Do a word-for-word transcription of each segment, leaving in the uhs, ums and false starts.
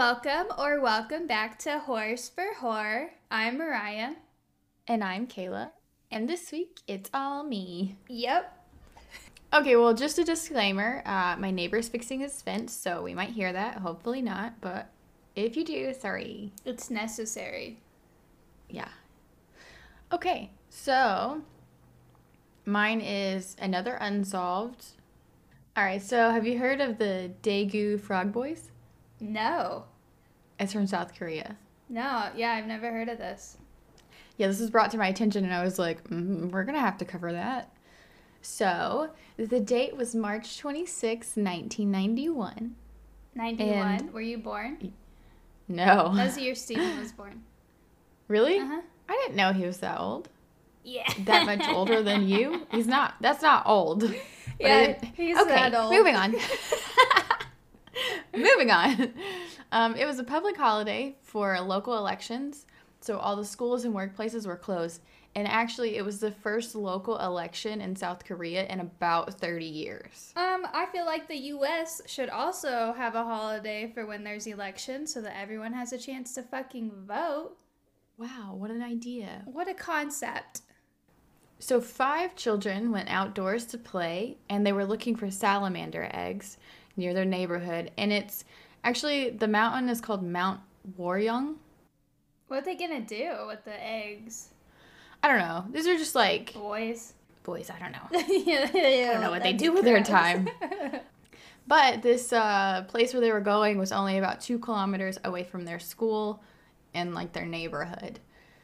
Welcome or welcome back to Horse for Horror. I'm Mariah. And I'm Kayla. And this week, it's all me. Yep. Okay, well, just a disclaimer. Uh, my neighbor's fixing his fence, so we might hear that. Hopefully not, but if you do, sorry. It's necessary. Yeah. Okay, so mine is another unsolved. All right, so have you heard of the Daegu Frog Boys? No. It's from South Korea. No, yeah, I've never heard of this. Yeah, this was brought to my attention, and I was like, mm, we're going to have to cover that. So, the date was March twenty-sixth, nineteen ninety-one. ninety-one? And- Were you born? No. That's the year Steven was born. Really? Uh-huh. I didn't know he was that old. Yeah. That much older than you? He's not. That's not old. But I Yeah, didn't- he's okay, that old. moving on. moving on. Um, it was a public holiday for local elections, so all the schools and workplaces were closed. And actually, it was the first local election in South Korea in about thirty years. Um, I feel like the U S should also have a holiday for when there's elections so that everyone has a chance to fucking vote. Wow, what an idea. What a concept. So five children went outdoors to play, and they were looking for salamander eggs near their neighborhood. And it's actually, the mountain is called Mount Waryeong. What are they gonna do with the eggs? I don't know. These are just like Boys. boys. I don't know. yeah, I don't know what they do with their time. But this uh, place where they were going was only about two kilometers away from their school and like their neighborhood.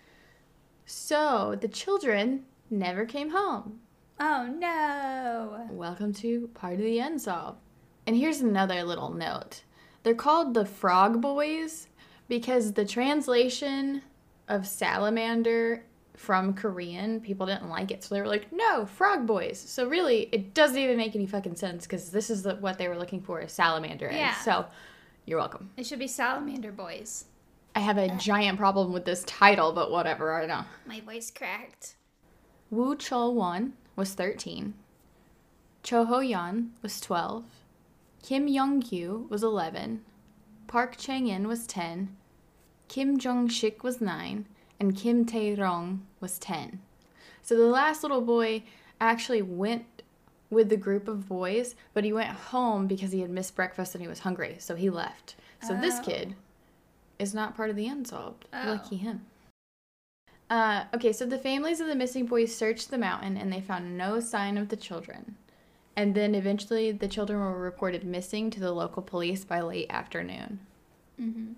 So the children never came home. Oh no. Welcome to Part of the Unsolved. And here's another little note. They're called the Frog Boys because the translation of salamander from Korean, people didn't like it. So they were like, no, Frog Boys. So really, it doesn't even make any fucking sense because this is the, what they were looking for, is salamander eggs. Yeah. So you're welcome. It should be Salamander Boys. I have a giant problem with this title, but whatever, I know. My voice cracked. Woo Chol-won was thirteen. Cho Ho-yeon was twelve. Kim Young-kyu was eleven. Park Chang-in was ten. Kim Jong-shik was nine. And Kim Tae-rong was ten. So the last little boy actually went with the group of boys, but he went home because he had missed breakfast and he was hungry, so he left. So this Oh. kid is not part of the Unsolved. Oh. Lucky him. Uh, okay, so the families of the missing boys searched the mountain and they found no sign of the children. And then eventually the children were reported missing to the local police by late afternoon. Mm-hmm.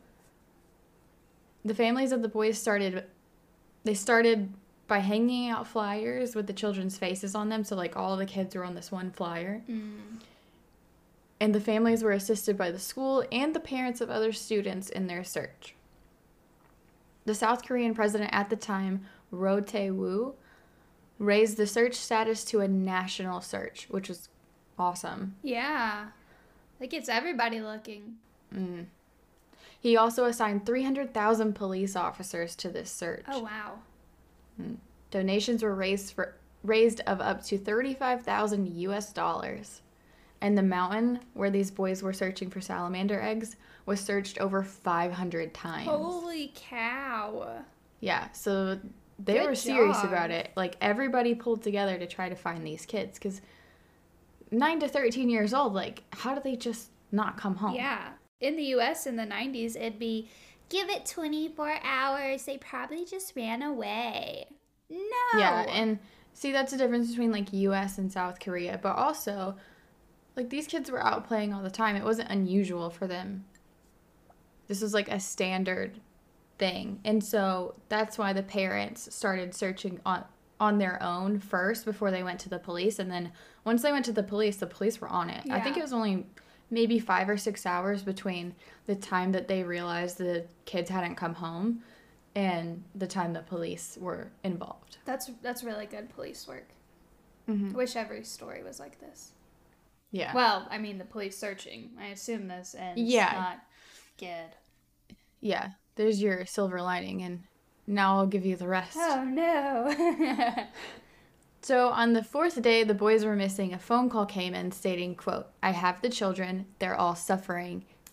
The families of the boys started, they started by hanging out flyers with the children's faces on them. So like all the kids were on this one flyer. Mm. And the families were assisted by the school and the parents of other students in their search. The South Korean president at the time, Roh Tae-woo, raised the search status to a national search, which was awesome. Yeah. That gets everybody looking. Mm. He also assigned three hundred thousand police officers to this search. Oh, wow. Mm. Donations were raised for raised of up to thirty-five thousand U S dollars. And the mountain where these boys were searching for salamander eggs was searched over five hundred times. Holy cow. Yeah, so they Good were serious job. about it. Like, everybody pulled together to try to find these kids. Because nine to thirteen years old, like, how do they just not come home? Yeah. In the U S in the nineties, it'd be, give it twenty-four hours. They probably just ran away. No. Yeah, and see, that's the difference between, like, U S and South Korea. But also, like, these kids were out playing all the time. It wasn't unusual for them. This was, like, a standard thing. And so that's why the parents started searching on on their own first before they went to the police. And then once they went to the police, the police were on it. I think Yeah. it was only maybe five or six hours between the time that they realized the kids hadn't come home and the time the police were involved. That's that's really good police work. Mm-hmm. Wish every story was like this. Yeah. Well, I mean, the police searching. I assume this ends Yeah. not good. Yeah. There's your silver lining, and now I'll give you the rest. Oh, no. So on the fourth day the boys were missing, a phone call came in stating, quote, "I have the children. They're all suffering.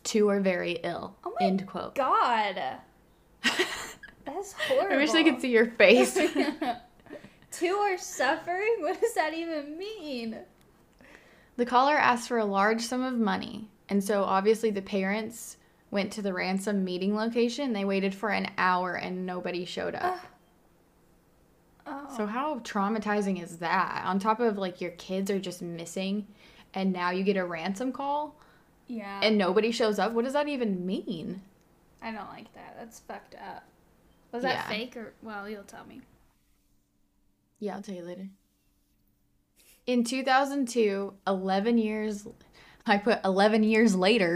Two are very ill. Oh my End quote. God. That's horrible. I wish they could see your face. Two are suffering? What does that even mean? The caller asked for a large sum of money, and so obviously the parents went to the ransom meeting location. They waited for an hour and nobody showed up. Uh, oh. So how traumatizing is that? On top of, like, your kids are just missing, and now you get a ransom call, Yeah. and nobody shows up? What does that even mean? I don't like that. That's fucked up. Was that Yeah. fake or... Well, you'll tell me. Yeah, I'll tell you later. In two thousand two, eleven years... I put eleven years later.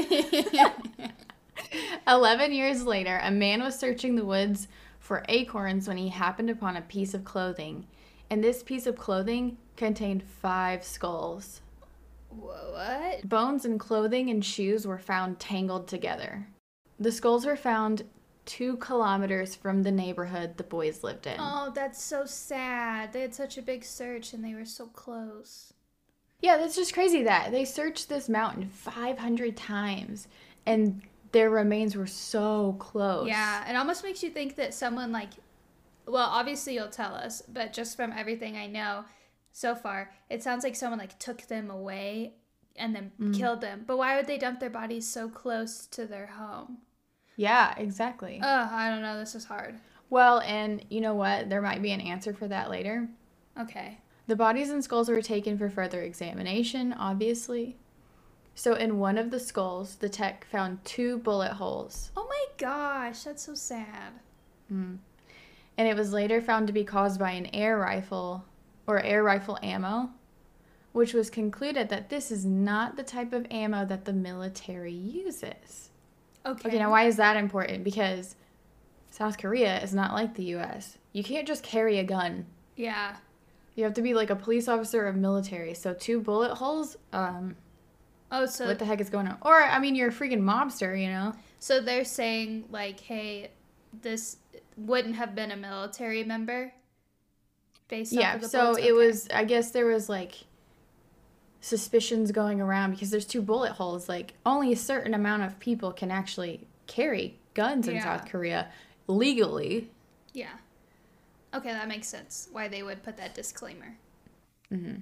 eleven years later, a man was searching the woods for acorns when he happened upon a piece of clothing. And this piece of clothing contained five skulls. What? Bones and clothing and shoes were found tangled together. The skulls were found two kilometers from the neighborhood the boys lived in. Oh, that's so sad. They had such a big search and they were so close. Yeah, that's just crazy that they searched this mountain five hundred times and their remains were so close. Yeah, it almost makes you think that someone like, well, obviously you'll tell us, but just from everything I know so far, it sounds like someone like took them away and then Mm. killed them. But why would they dump their bodies so close to their home? Yeah, exactly. Ugh, I don't know. This is hard. Well, and you know what? There might be an answer for that later. Okay. The bodies and skulls were taken for further examination, obviously. So in one of the skulls, the tech found two bullet holes. Oh my gosh, that's so sad. Mm. And it was later found to be caused by an air rifle or air rifle ammo, which was concluded that this is not the type of ammo that the military uses. Okay. Okay, now why is that important? Because South Korea is not like the U S. You can't just carry a gun. Yeah. You have to be like a police officer or military. So two bullet holes, um, Oh, so what the heck is going on? Or, I mean, you're a freaking mobster, you know? so they're saying like, hey, this wouldn't have been a military member based off Yeah, of the so bullets? it Okay. was, I guess there was like suspicions going around because there's two bullet holes. Like, only a certain amount of people can actually carry guns in Yeah. South Korea legally. Yeah. Okay, that makes sense. Why they would put that disclaimer. Mm-hmm.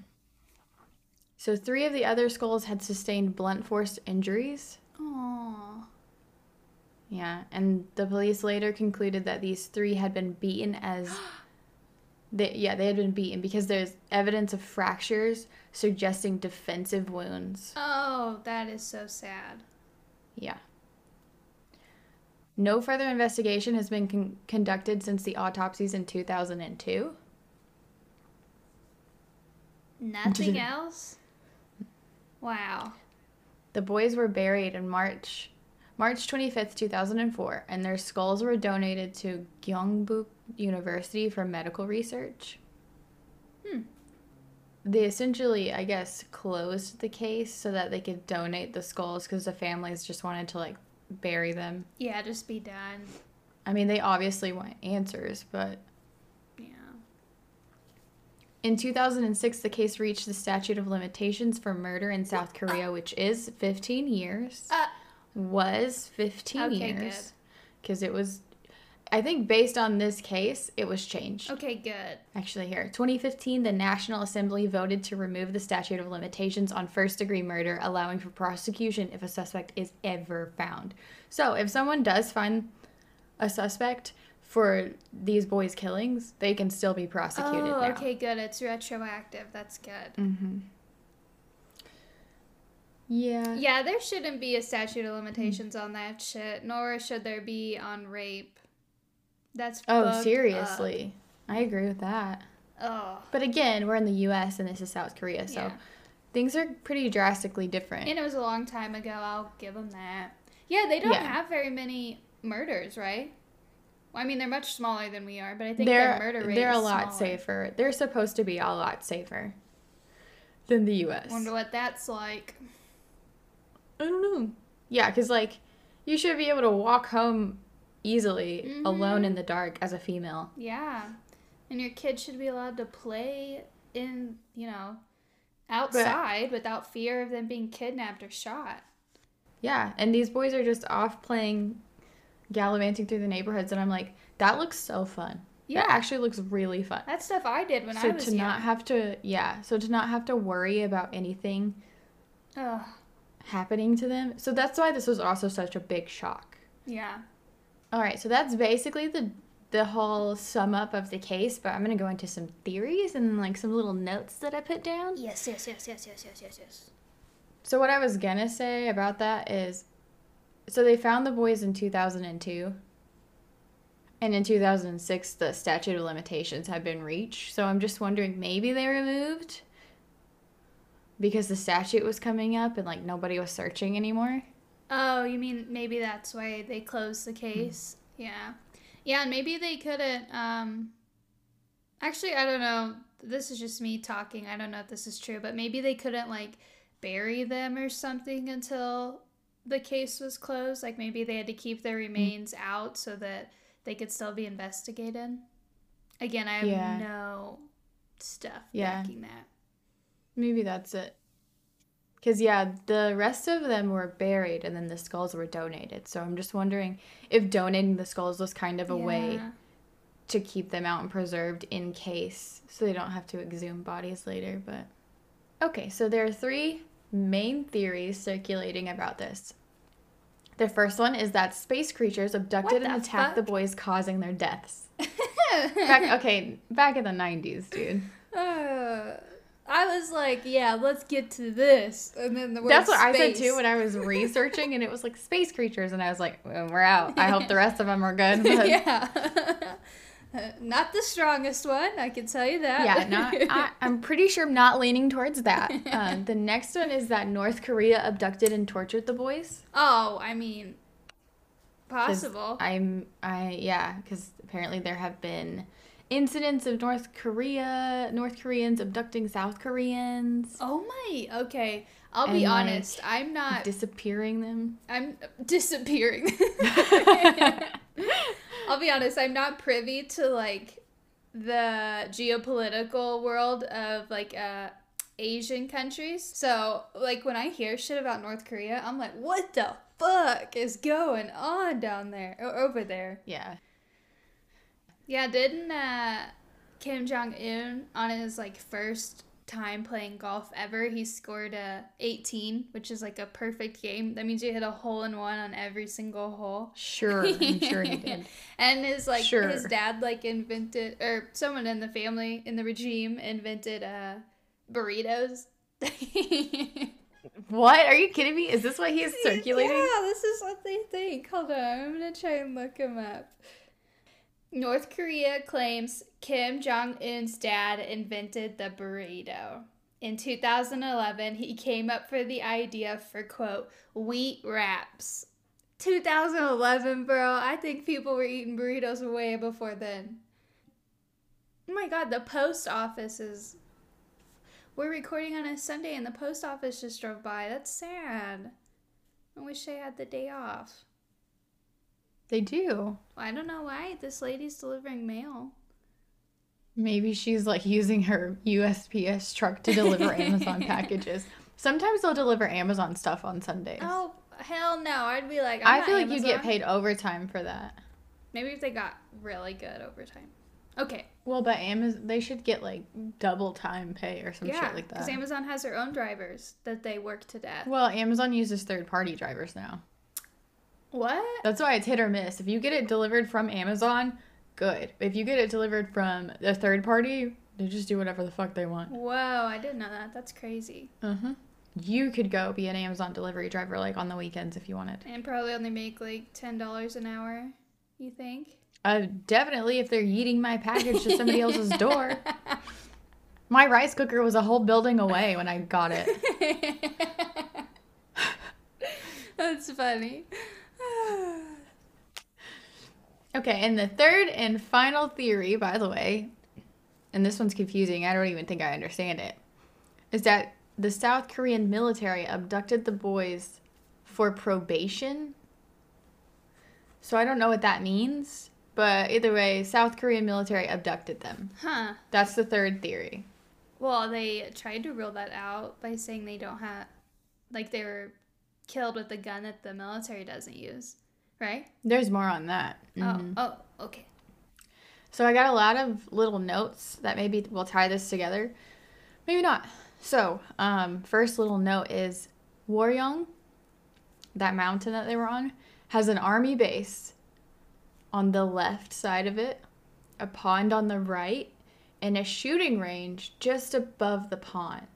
So three of the other skulls had sustained blunt force injuries. Oh. Yeah, and the police later concluded that these three had been beaten as... They, yeah, they had been beaten because there's evidence of fractures suggesting defensive wounds. Oh, that is so sad. Yeah. No further investigation has been con- conducted since the autopsies in two thousand two. Nothing else? Wow. The boys were buried in March March twenty-fifth, two thousand four, and their skulls were donated to Gyeongbuk University for medical research. Hmm. They essentially, I guess, closed the case so that they could donate the skulls because the families just wanted to, like, bury them. Yeah, just be done. I mean, they obviously want answers, but... Yeah. In two thousand six, the case reached the statute of limitations for murder in South Korea, which is fifteen years. Uh, Was fifteen Okay, years. Because it was... I think based on this case, it was changed. okay, good. Actually, here. twenty fifteen, the National Assembly voted to remove the statute of limitations on first-degree murder, allowing for prosecution if a suspect is ever found. So, if someone does find a suspect for these boys' killings, they can still be prosecuted Oh, now. okay, good. It's retroactive. That's good. Mm-hmm. Yeah. Yeah, there shouldn't be a statute of limitations on that shit, nor should there be on rape. That's Oh, fucked seriously. I agree with that. up. Oh. But again, we're in the U S and this is South Korea, so Yeah. things are pretty drastically different. And it was a long time ago. I'll give them that. Yeah, they don't Yeah. have very many murders, right? Well, I mean, they're much smaller than we are, but I think they're their murder rate they're is a lot smaller. safer. They're supposed to be a lot safer than the U S. Wonder what that's like. I don't know. Yeah, because like you should be able to walk home easily Mhm. alone in the dark as a female. Yeah. And your kid should be allowed to play in, you know, outside without fear of them being kidnapped or shot. Yeah, and these boys are just off playing, gallivanting through the neighborhoods, and I'm like, that looks so fun. Yeah. That actually looks really fun. That's stuff I did when so I was to young. not have to, yeah, so to not have to worry about anything Ugh. happening to them. So that's why this was also such a big shock. Yeah. All right, so that's basically the the whole sum up of the case, but I'm going to go into some theories and like some little notes that I put down. Yes, yes, yes, yes, yes, yes, yes, yes. So what I was going to say about that is, so they found the boys in two thousand two, and in two thousand six, the statute of limitations had been reached. So I'm just wondering, maybe they were moved because the statute was coming up and like nobody was searching anymore. Oh, you mean maybe that's why they closed the case? Mm. Yeah. Yeah, and maybe they couldn't, um, actually, I don't know, this is just me talking, I don't know if this is true, but maybe they couldn't, like, bury them or something until the case was closed, like, maybe they had to keep their remains mm. out so that they could still be investigated. Again, I have yeah. no stuff yeah. backing that. Maybe that's it. Because, yeah, the rest of them were buried and then the skulls were donated. So I'm just wondering if donating the skulls was kind of a yeah. way to keep them out and preserved in case so they don't have to exhume bodies later. But okay, so there are three main theories circulating about this. The first one is that space creatures abducted and attacked fuck? the boys, causing their deaths. back, okay, back in the nineties, dude. Uh... I was like, yeah, let's get to this. And then the word That's what space. I said too when I was researching, and it was like space creatures, and I was like, well, we're out. I hope the rest of them are good. But... yeah. Not the strongest one, I can tell you that. Yeah, not, I, I'm pretty sure I'm not leaning towards that. Uh, the next one is that North Korea abducted and tortured the boys. Oh, I mean, possible. I'm, I, yeah, because apparently there have been incidents of North Korea, North Koreans abducting South Koreans. Oh my, okay. I'll be like, honest. I'm not... disappearing them. I'm disappearing. I'll be honest. I'm not privy to, like, the geopolitical world of, like, uh, Asian countries. So, like, when I hear shit about North Korea, I'm like, what the fuck is going on down there? Or over there? Yeah. Yeah, didn't uh, Kim Jong-un, on his, like, first time playing golf ever, he scored a eighteen, which is, like, a perfect game. That means you hit a hole-in-one on every single hole. Sure, I'm sure he did. And his, like, sure. his dad, like, invented, or someone in the family, in the regime, invented uh, burritos. What? Are you kidding me? Is this what he is circulating? Yeah, this is what they think. Hold on, I'm gonna try and look him up. North Korea claims Kim Jong-un's dad invented the burrito. In two thousand eleven, he came up for the idea for, quote, wheat wraps. two thousand eleven, bro. I think people were eating burritos way before then. Oh my god, the post office is... We're recording on a Sunday and the post office just drove by. That's sad. I wish I had the day off. They do. I don't know why this lady's delivering mail. Maybe she's like using her U S P S truck to deliver Amazon packages. Sometimes they'll deliver Amazon stuff on Sundays. Oh, hell no. I'd be like, I'm I not feel like Amazon. you get paid overtime for that. Maybe if they got really good overtime. Okay. Well, but Amazon, they should get like double time pay or some yeah, shit like that. because Amazon has their own drivers that they work to death. Well, Amazon uses third-party drivers now. What? That's why it's hit or miss. If you get it delivered from Amazon, good. If you get it delivered from a third party, they just do whatever the fuck they want. Whoa, I didn't know that. That's crazy. Uh-huh. You could go be an Amazon delivery driver, like, on the weekends if you wanted. And probably only make, like, ten dollars an hour, you think? Uh, definitely if they're yeeting my package to somebody else's door. My rice cooker was a whole building away when I got it. That's funny. Okay, and the third and final theory, by the way, and this one's confusing, I don't even think I understand it, is that the South Korean military abducted the boys for probation. So I don't know what that means, but either way, South Korean military abducted them. Huh. That's the third theory. Well, they tried to rule that out by saying they don't have, like, they were killed with a gun that the military doesn't use, right? There's more on that. Mm-hmm. Oh, oh, okay. So I got a lot of little notes that maybe we'll tie this together. Maybe not. So, um, first little note is Waryeong, that mountain that they were on, has an army base on the left side of it, a pond on the right, and a shooting range just above the pond.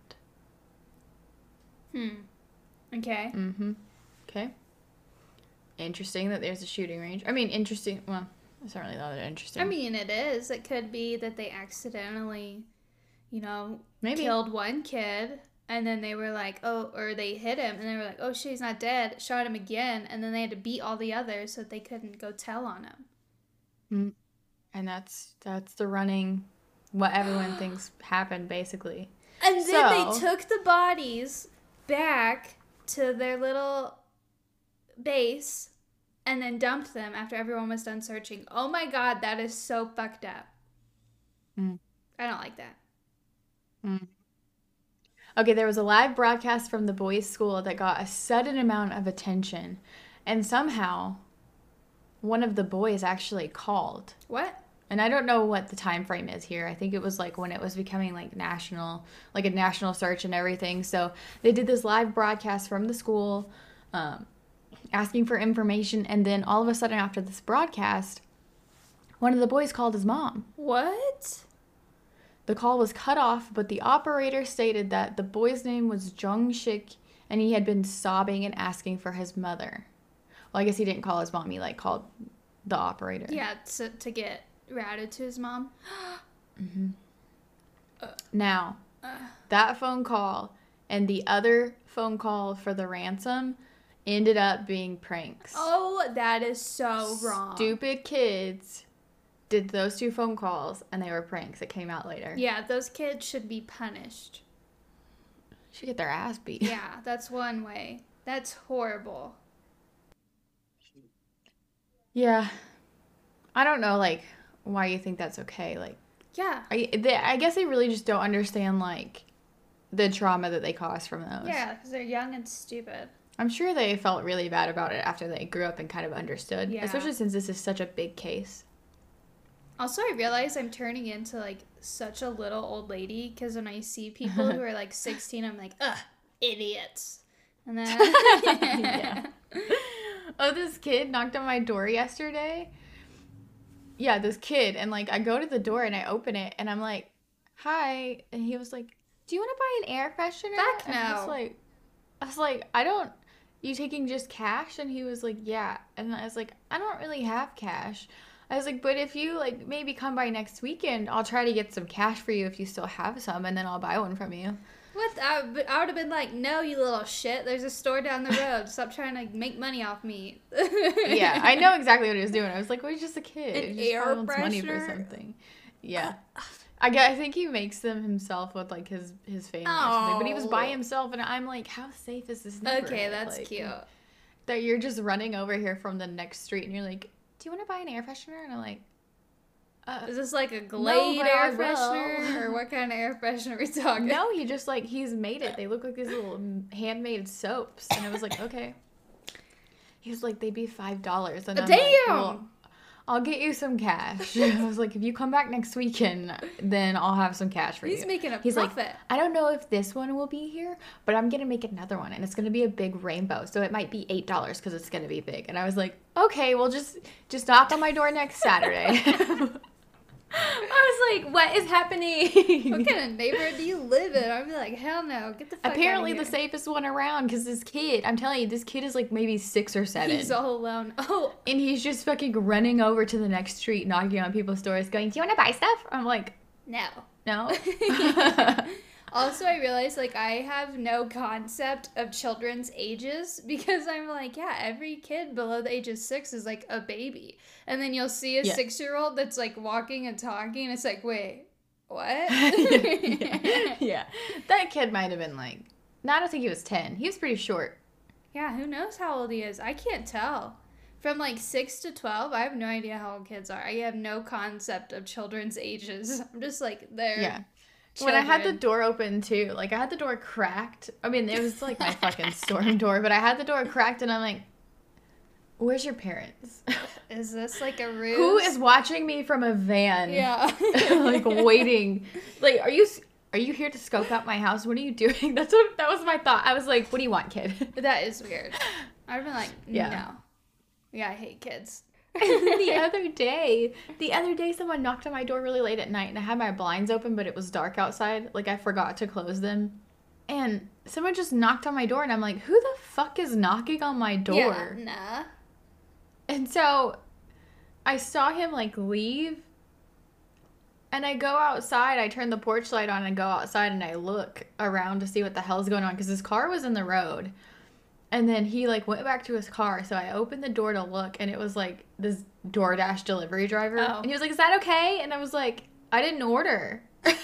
Hmm. Okay. Mm-hmm. Okay. Interesting that there's a shooting range. I mean, interesting. Well, it's not really that interesting. I mean, it is. It could be that they accidentally, you know, Maybe. killed one kid, and then they were like, oh, or they hit him, and they were like, oh, she's not dead, shot him again, and then they had to beat all the others so that they couldn't go tell on him. Mm. And that's that's the running, what everyone thinks happened, basically. And then so, they took the bodies back to their little base and then dumped them after everyone was done searching. Oh my god, that is so fucked up. Mm. I don't like that. Mm. Okay, there was a live broadcast from the boys' school that got a sudden amount of attention, and somehow one of the boys actually called. What? And I don't know what the time frame is here. I think it was like when it was becoming like national, like a national search and everything. So they did this live broadcast from the school, um, asking for information, and then all of a sudden after this broadcast, one of the boys called his mom. What? The call was cut off, but the operator stated that the boy's name was Jung Shik, and he had been sobbing and asking for his mother. Well, I guess he didn't call his mom. He, like, called the operator. Yeah, to, to get routed to his mom. Mm-hmm. Uh, now, uh, that phone call and the other phone call for the ransom ended up being pranks. Oh, that is so wrong. Stupid kids did those two phone calls, and they were pranks that came out later. Yeah, those kids should be punished. Should get their ass beat. Yeah, that's one way. That's horrible. Yeah. I don't know, like, why you think that's okay. Like, yeah. I, they, I guess they really just don't understand, like, the trauma that they cause from those. Yeah, because they're young and stupid. I'm sure they felt really bad about it after they grew up and kind of understood. Yeah. Especially since this is such a big case. Also, I realize I'm turning into, like, such a little old lady, because when I see people who are, like, sixteen, I'm like, ugh, idiots. And then... yeah. Oh, this kid knocked on my door yesterday. Yeah, this kid. And, like, I go to the door and I open it, and I'm like, hi. And he was like, do you want to buy an air freshener? Fuck no. And I was like, I was like, I don't... You taking just cash? And he was like, yeah. And I was like, I don't really have cash. I was like, but if you, like, maybe come by next weekend, I'll try to get some cash for you if you still have some, and then I'll buy one from you. What? I, I would have been like, no, you little shit. There's a store down the road. Stop trying to make money off me. Yeah, I know exactly what he was doing. I was like, well, he's just a kid. An he air just wants money for freshener? something. Yeah. I, guess, I think he makes them himself with, like, his, his family or something. But he was by himself, and I'm like, how safe is this neighborhood? Okay, that's like, cute. That you're just running over here from the next street, and you're like, do you want to buy an air freshener? And I'm like, Uh, Is this like a Glade no, air I freshener? Or what kind of air freshener are we talking? No, he just, like, he's made it. They look like these little handmade soaps. And I was like, okay. He was like, they'd be five dollars. And I'm Damn! like, well, I'll get you some cash. I was like, if you come back next weekend, then I'll have some cash for He's you. He's making a He's profit. like, I don't know if this one will be here, but I'm going to make another one. And it's going to be a big rainbow. So it might be eight dollars because it's going to be big. And I was like, okay, well, just, just knock on my door next Saturday. I was like, what is happening? What kind of neighborhood do you live in? I'd be like, hell no, get the fuck Apparently out of the here. safest one around, because this kid, I'm telling you, this kid is like maybe six or seven. He's all alone. Oh. And he's just fucking running over to the next street, knocking on people's doors, going, do you want to buy stuff? I'm like, No. no. Also, I realized, like, I have no concept of children's ages because I'm like, yeah, every kid below the age of six is, like, a baby. And then you'll see a Yeah. six-year-old that's, like, walking and talking, and it's like, wait, what? yeah, yeah. Yeah. That kid might have been, like, no, I don't think he was ten. He was pretty short. Yeah, who knows how old he is? I can't tell. From, like, six to twelve, I have no idea how old kids are. I have no concept of children's ages. I'm just like, they're... Yeah. When I had the children. door open too, like I had the door cracked. I mean, it was like my fucking storm door, but I had the door cracked and I'm like, where's your parents? Is this like a ruse? Who is watching me from a van? Yeah. Like waiting. Like, are you are you here to scope out my house? What are you doing? That's what that was my thought. I was like, what do you want, kid? That is weird. I've been like, Yeah. no. Yeah, I hate kids. the other day, the other day, someone knocked on my door really late at night, and I had my blinds open, but it was dark outside. Like, I forgot to close them. And someone just knocked on my door, and I'm like, who the fuck is knocking on my door? Yeah, nah. And so I saw him, like, leave. And I go outside, I turn the porch light on and go outside, and I look around to see what the hell's going on, because his car was in the road. And then he, like, went back to his car, so I opened the door to look, and it was, like, this DoorDash delivery driver. Oh. And he was like, is that okay? And I was like, I didn't order.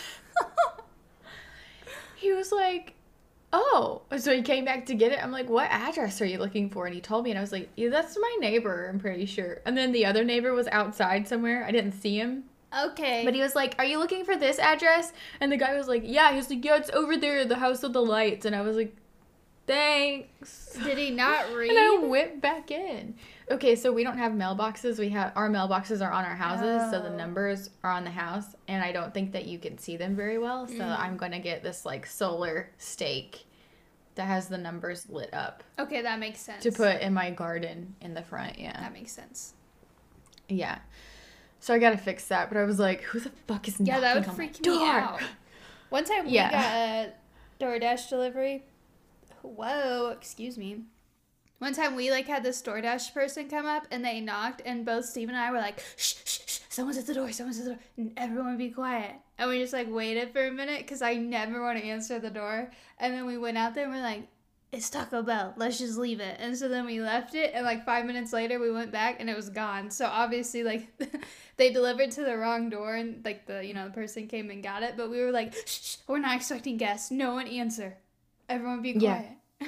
He was like, oh. So he came back to get it. I'm like, what address are you looking for? And he told me, and I was like, yeah, that's my neighbor, I'm pretty sure. And then the other neighbor was outside somewhere. I didn't see him. Okay. But he was like, are you looking for this address? And the guy was like, yeah. He was like, yeah, it's over there, the house with the lights. And I was like, thanks. Did he not read? And I went back in. Okay, so we don't have mailboxes. We have our mailboxes are on our houses, oh. so the numbers are on the house, and I don't think that you can see them very well. So mm. I'm gonna get this like solar stake that has the numbers lit up. Okay, that makes sense. To put in my garden in the front. Yeah, that makes sense. Yeah. So I gotta fix that. But I was like, who the fuck is knocking on my door? Yeah, that would freak me out. One time we yeah. got a DoorDash delivery. Whoa, excuse me. One time we, like, had this DoorDash person come up, and they knocked, and both Steve and I were like, shh, shh, shh, someone's at the door, someone's at the door, and everyone be quiet. And we just, like, waited for a minute, because I never want to answer the door. And then we went out there, and we're like, it's Taco Bell, let's just leave it. And so then we left it, and, like, five minutes later, we went back, and it was gone. So, obviously, like, they delivered to the wrong door, and, like, the, you know, the person came and got it, but we were like, shh, shh, we're not expecting guests, no one answer. Everyone be quiet. Yeah.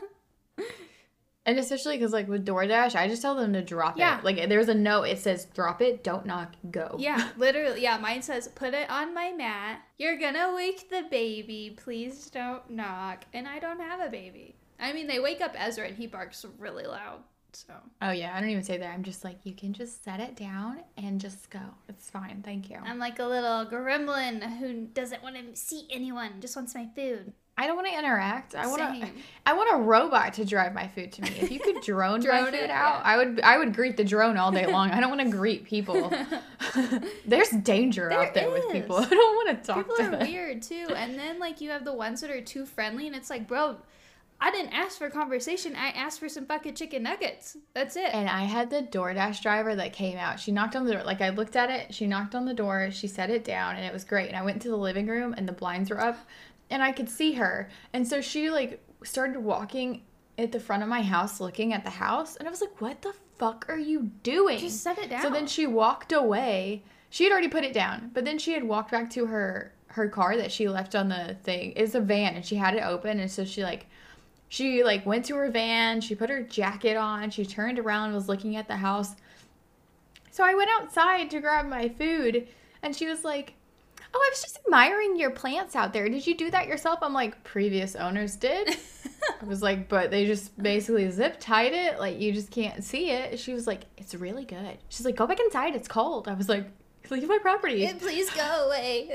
And especially because, like, with DoorDash, I just tell them to drop yeah. it. Like, there's a note. It says, drop it, don't knock, go. Yeah, literally. Yeah, mine says, put it on my mat. You're gonna wake the baby. Please don't knock. And I don't have a baby. I mean, they wake up Ezra, and he barks really loud, so. Oh, yeah. I don't even say that. I'm just like, you can just set it down and just go. It's fine. Thank you. I'm like a little gremlin who doesn't want to see anyone, just wants my food. I don't want to interact. I want to. I want a robot to drive my food to me. If you could drone, drone my food it, out, yeah. I would. I would greet the drone all day long. I don't want to greet people. There's danger there out there is. With people. I don't want to talk people to them. People are weird too. And then like you have the ones that are too friendly, and it's like, bro, I didn't ask for conversation. I asked for some fucking chicken nuggets. That's it. And I had the DoorDash driver that came out. She knocked on the door. Like I looked at it. She knocked on the door. She set it down, and it was great. And I went into the living room, and the blinds were up. And I could see her. And so she, like, started walking at the front of my house looking at the house. And I was like, what the fuck are you doing? Just set it down. So then she walked away. She had already put it down. But then she had walked back to her, her car that she left on the thing. It's a van. And she had it open. And so she, like, she, like, went to her van. She put her jacket on. She turned around and was looking at the house. So I went outside to grab my food. And she was like, oh, I was just admiring your plants out there. Did you do that yourself? I'm like, previous owners did. I was like, but they just basically zip tied it. Like, you just can't see it. She was like, it's really good. She's like, go back inside. It's cold. I was like, leave my property. Please go away.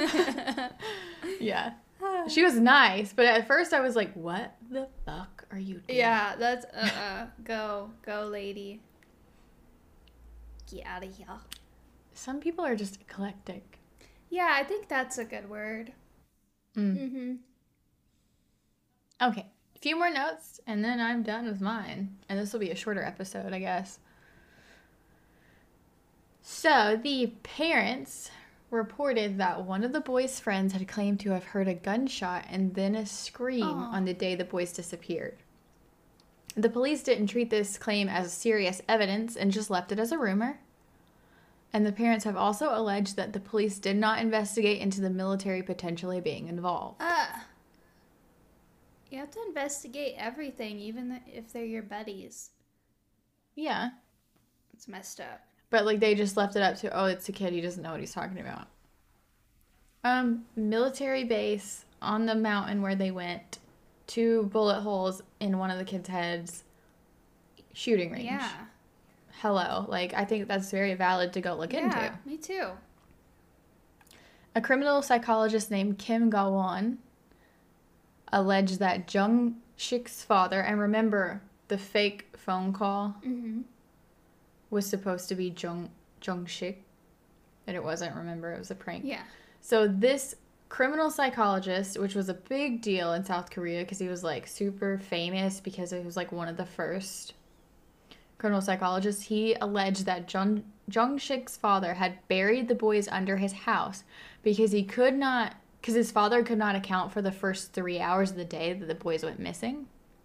Yeah. She was nice. But at first I was like, what the fuck are you doing? Yeah, that's, uh-uh. Go. Go, lady. Get out of here. Some people are just eclectic. Yeah, I think that's a good word. Mm. Mm-hmm. Okay, a few more notes, and then I'm done with mine. And this will be a shorter episode, I guess. So, the parents reported that one of the boys' friends had claimed to have heard a gunshot and then a scream Aww. on the day the boys disappeared. The police didn't treat this claim as serious evidence and just left it as a rumor. And the parents have also alleged that the police did not investigate into the military potentially being involved. Uh, you have to investigate everything, even if they're your buddies. Yeah. It's messed up. But, like, they just left it up to, oh, it's a kid. He doesn't know what he's talking about. Um, military base on the mountain where they went, two bullet holes in one of the kids' heads, shooting range. Yeah. Hello. Like, I think that's very valid to go look Yeah, into. me too. A criminal psychologist named Kim Ga-won alleged that Jung Shik's father, and remember, the fake phone call Mm-hmm. was supposed to be Jung, Jung Shik, and it wasn't, remember, it was a prank. Yeah. So this criminal psychologist, which was a big deal in South Korea because he was like super famous because he was like one of the first criminal psychologists, he alleged that Jung, Jung Shik's father had buried the boys under his house because he could not, because his father could not account for the first three hours of the day that the boys went missing.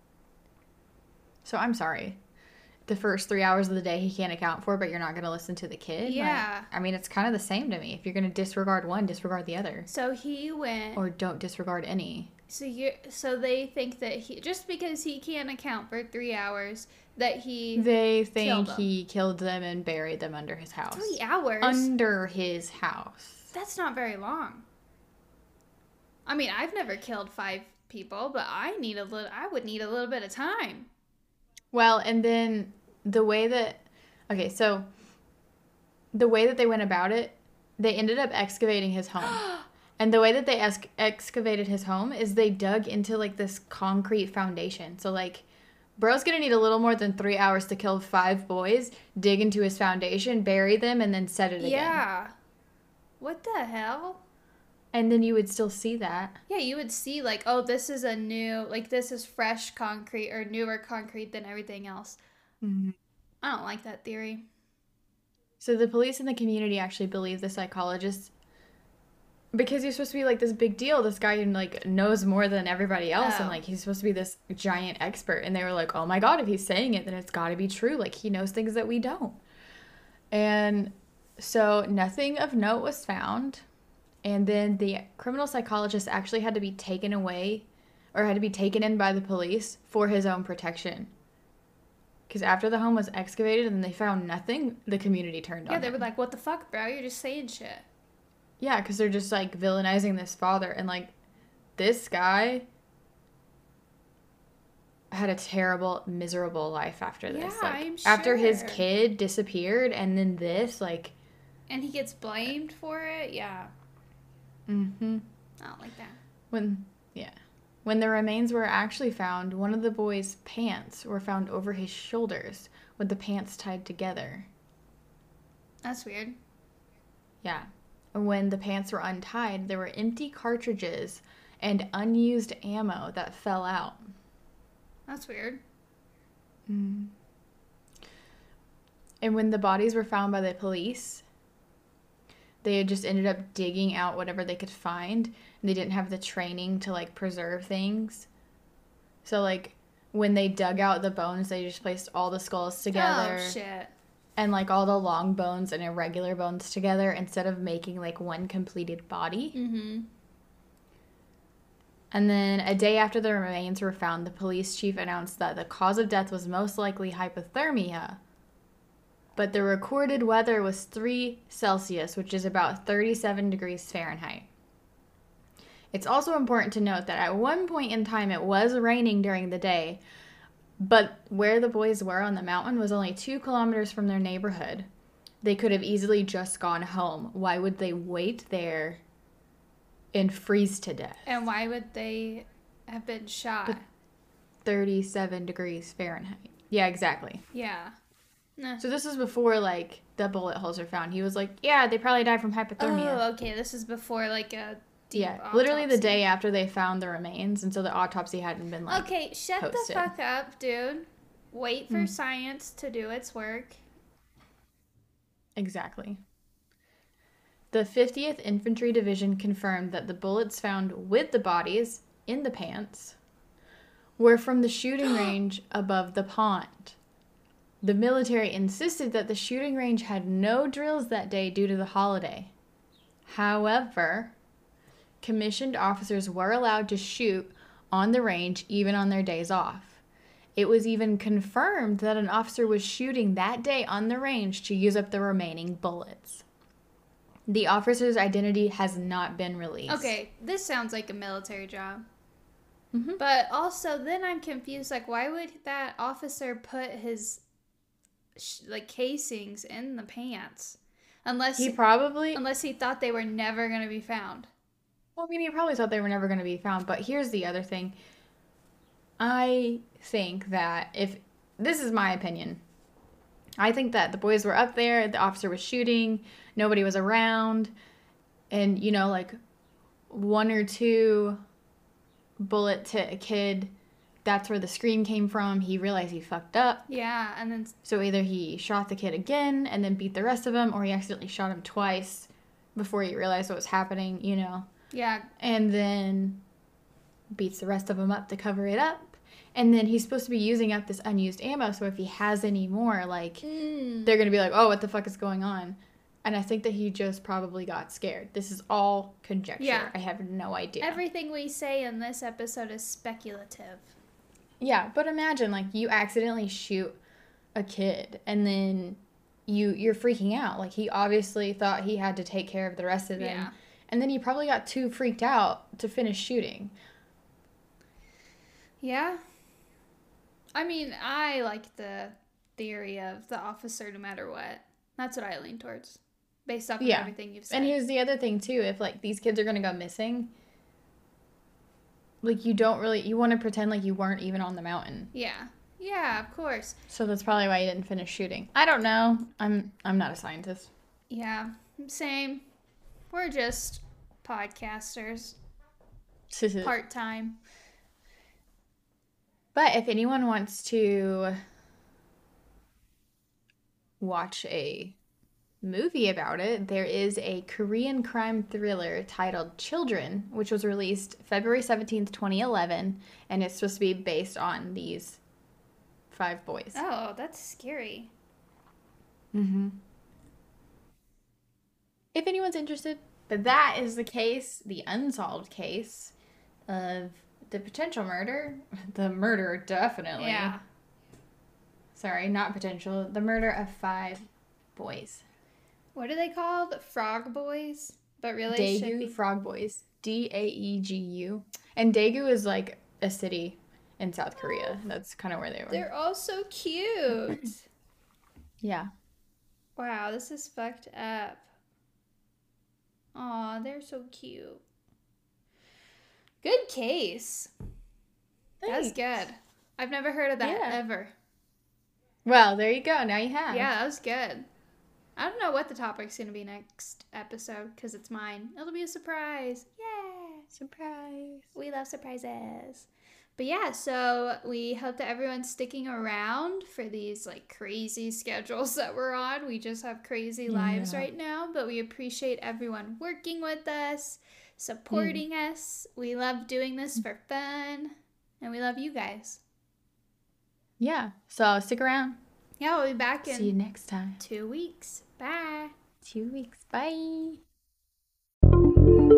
So I'm sorry. The first three hours of the day he can't account for, but you're not going to listen to the kid? Yeah. Like, I mean, it's kind of the same to me. If you're going to disregard one, disregard the other. So he went. Or don't disregard any. So you. So they think that he just because he can't account for three hours that he. They think killed them. he killed them and buried them under his house. Three hours. Under his house. That's not very long. I mean, I've never killed five people, but I need a little. I would need a little bit of time. Well, and then the way that, okay, so the way that they went about it, they ended up excavating his home. And the way that they ex- excavated his home is they dug into like this concrete foundation. So like, bro's gonna need a little more than three hours to kill five boys, dig into his foundation, bury them, and then set it again. Yeah. What the hell? And then you would still see that. Yeah, you would see like, oh, this is a new, like this is fresh concrete or newer concrete than everything else. Mm-hmm. I don't like that theory. So the police and the community actually believe the psychologist because he's supposed to be like this big deal. This guy like knows more than everybody else, Oh. and like he's supposed to be this giant expert. And they were like, "Oh my god, if he's saying it, then it's got to be true. Like he knows things that we don't." And so nothing of note was found. And then the criminal psychologist actually had to be taken away or had to be taken in by the police for his own protection. Because after the home was excavated and they found nothing, the community turned on Yeah, they him. were like, what the fuck, bro? You're just saying shit. Yeah, because they're just like villainizing this father. And like this guy had a terrible, miserable life after this. Yeah, like, I'm After his sure. kid disappeared and then this, like... And he gets blamed for it? Yeah. Mm-hmm. I don't like that. When, yeah. When the remains were actually found, one of the boy's pants were found over his shoulders with the pants tied together. That's weird. Yeah. And when the pants were untied, there were empty cartridges and unused ammo that fell out. That's weird. Mm. And when the bodies were found by the police, they had just ended up digging out whatever they could find. And they didn't have the training to, like, preserve things. So, like, when they dug out the bones, they just placed all the skulls together. Oh, shit. And, like, all the long bones and irregular bones together instead of making, like, one completed body. Mm-hmm. And then a day after the remains were found, the police chief announced that the cause of death was most likely hypothermia. But the recorded weather was three Celsius, which is about thirty-seven degrees Fahrenheit. It's also important to note that at one point in time it was raining during the day, but where the boys were on the mountain was only two kilometers from their neighborhood. They could have easily just gone home. Why would they wait there and freeze to death? And why would they have been shot? But- thirty-seven degrees Fahrenheit. Yeah, exactly. Yeah. Nah. So this is before, like, the bullet holes are found. He was like, yeah, they probably died from hypothermia. Oh, okay. This is before, like, a deep yeah, autopsy. literally the day after they found the remains, and so the autopsy hadn't been, like, Okay, shut posted. the fuck up, dude. Wait for Mm. science to do its work. Exactly. The fiftieth Infantry Division confirmed that the bullets found with the bodies in the pants were from the shooting range above the pond. The military insisted that the shooting range had no drills that day due to the holiday. However, commissioned officers were allowed to shoot on the range even on their days off. It was even confirmed that an officer was shooting that day on the range to use up the remaining bullets. The officer's identity has not been released. Okay, this sounds like a military job. Mm-hmm. But also, then I'm confused. Like, why would that officer put his, sh- like, casings in the pants? Unless He probably... Unless he thought they were never going to be found. Well, I mean, he probably thought they were never going to be found. But here's the other thing. I think that if... This is my opinion. I think that the boys were up there, the officer was shooting, nobody was around, and, you know, like, one or two bullet to a kid, that's where the scream came from. He realized he fucked up. Yeah, and then... So either he shot the kid again and then beat the rest of them, or he accidentally shot him twice before he realized what was happening, you know? Yeah. And then beats the rest of them up to cover it up. And then he's supposed to be using up this unused ammo, so if he has any more, like, mm. they're going to be like, oh, what the fuck is going on? And I think that he just probably got scared. This is all conjecture. Yeah. I have no idea. Everything we say in this episode is speculative. Yeah, but imagine, like, you accidentally shoot a kid, and then you, you're freaking out. Like, he obviously thought he had to take care of the rest of them. Yeah. And then he probably got too freaked out to finish shooting. Yeah. I mean, I like the theory of the officer no matter what. That's what I lean towards, based off of Yeah. everything you've said. And here's the other thing, too. If, like, these kids are going to go missing, like, you don't really... You want to pretend like you weren't even on the mountain. Yeah. Yeah, of course. So that's probably why you didn't finish shooting. I don't know. I'm I'm not a scientist. Yeah, same. We're just podcasters. Part-time. But if anyone wants to watch a movie about it, there is a Korean crime thriller titled Children, which was released February seventeenth, twenty eleven, and it's supposed to be based on these five boys. Oh, that's scary. Mm-hmm. If anyone's interested. But that is the case, the unsolved case of the potential murder. The murder, definitely. Yeah. Sorry, not potential. The murder of five boys. What are they called? Frog boys? But really it should Daegu be... Frog Boys. D A E G U. And Daegu is like a city in South Korea. That's kind of where they were. They're all so cute. Yeah. Wow, this is fucked up. Aw, they're so cute. Good case. That's Thanks. good. I've never heard of that Yeah. ever. Well, there you go. Now you have. Yeah, that was good. I don't know what the topic's going to be next episode because it's mine. It'll be a surprise. Yeah. Surprise. We love surprises. But yeah, so we hope that everyone's sticking around for these like crazy schedules that we're on. We just have crazy lives Yeah. right now, but we appreciate everyone working with us, supporting Mm. us. We love doing this for fun, and we love you guys. Yeah. So stick around. Yeah, we'll be back in See you next time. two weeks. Bye. Two weeks. Bye.